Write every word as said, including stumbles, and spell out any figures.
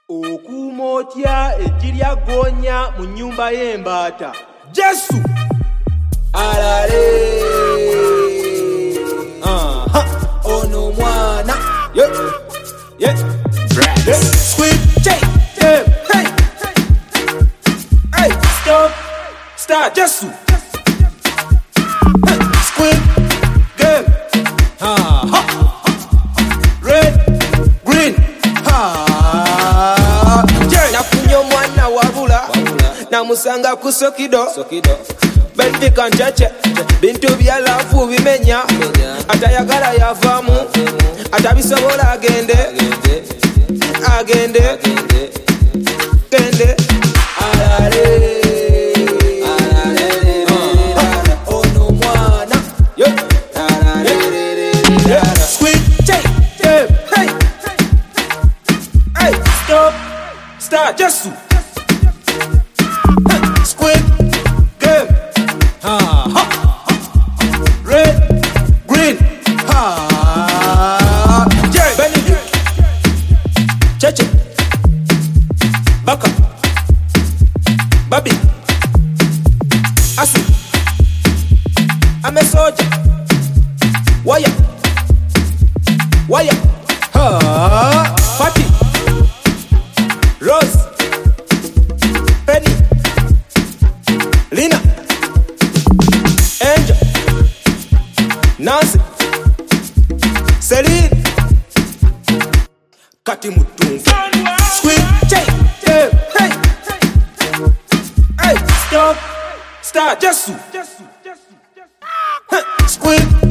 Okumotya ekirya gonya mu nyumba y'embata. Jesu alale aha ono mwana ye ye ye squid hey hey hey stop start Jesu hey. Squid game aha red green ha nakunyo mwana wabula namusanga ku sokido sokido Benfi kanchache bintu byalafu bimenya atayagala yavamu atabisobola agende agende gende alale alale ono mwana yo alale squid hey hey hey stop start Jesu squid game ha ha red green ha yeah Benedict Cheche Baka Babi Asi Ame soja Waya Waya ha Fatty Rose Penny Lina Angel Nancy Celine Kati Mutumfu squid hey hey hey stop start Jesu squid